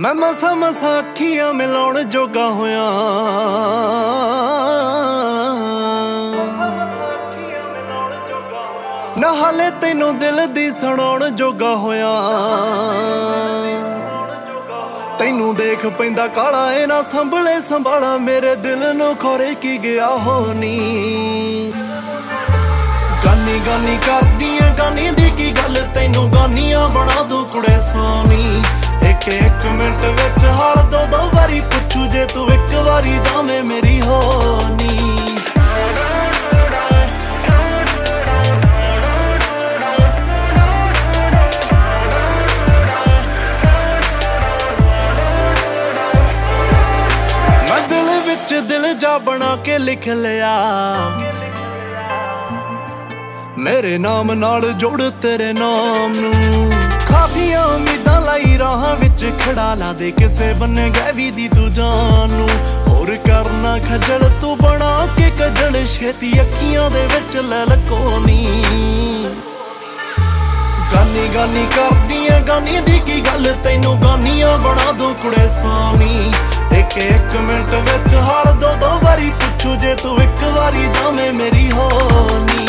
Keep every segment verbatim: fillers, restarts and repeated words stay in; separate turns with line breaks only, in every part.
मैं मसा मसा अखियां मिलाउण जोगा होया, ना हाले तैनू दिल दी सुनाउण जोगा होया। तैनू देख पैंदा काला ए ना संभले संभाला, मेरे दिल नू खोरे की गया होनी। गानी गानी करदी है गानी दी की गल, तैनू गानियां बना दूं कुड़े सोनी। एक एक मिनट विच हाल दो दो वारी पुछू, जे तू एक वारी जावे मेरी होनी। मैं दिल विच दिल जा बना के लिख लिया, मेरे नाम नाल जोड़ तेरे नाम नू। काफियां उम्मीदां लाई राह विच खड़ा ला दे, किसे बन्ने गैवी दी तू जानू। होर करना खजल तू बना के कजल, छेती अखियां दे विच ले लकोनी। गानी गानी करदी है गानी दी की गल, तैनू गानियां बना दूं कुड़े सोनी। एक एक मिनट विच हाल दो दो वारी पुछू, जे तू एक वारी जावे मेरी होनी।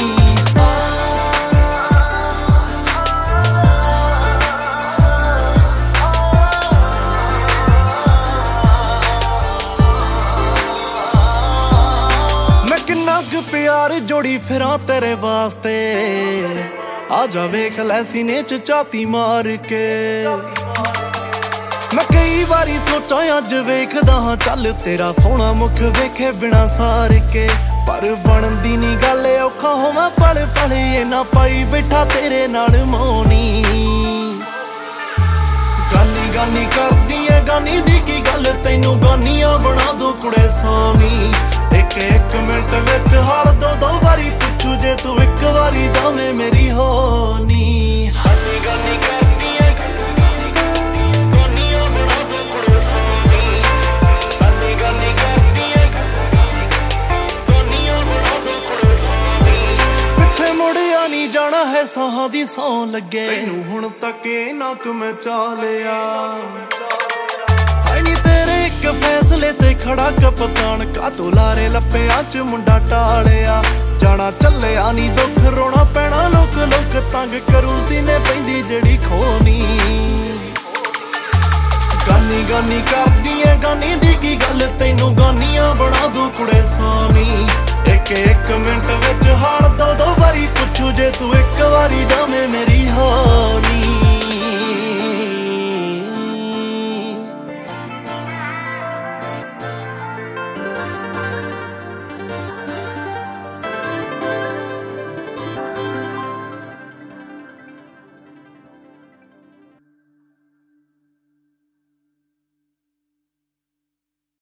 प्यार जोड़ी फिरा तेरे वास्ते, आजा वेख लै सीने च छाती मार के। मैं कई बारी सोचा अज वेखदा हां चल, तेरा सोहना मुख वेखे बिना सार के। पर बनदी नी गल औखा होवां पल पल, ये ना पाई बैठा तेरे नाल मौनी। गानी गानी करदी है गानी दी की गल, तैनू गानियां बना दूं कुड़े सोनी। एक एक मिनट विच हाल दो दो वारी पुछू, जे तू एक वारी जावे मेरी होनी। गानी गानी करदी है गानियां बना दूं कुड़े सोनी। गानी गानी करदी है गानियां बना दूं कुड़े सोनी। पिछे मुड़िया नी जाना है साहां दी सौं लगे, तैनू हुण तक इन्ना क मैं चा लिया। फैसले ते खड़ा कप्तान, कातों लारे लप्पियां च मुंडा टालिया। जाना चलिया नी दुख रोना पैना, लोक लोक तंग करू सीने पैंदी जेड़ी खोनी। गानी गानी करदी है गानी दी की गल, तैनू गानियां बना दूं कुड़े सोनी। एक एक मिनट विच हाल दो दो वारी पुछू, जे तू एक वारी जावे मेरी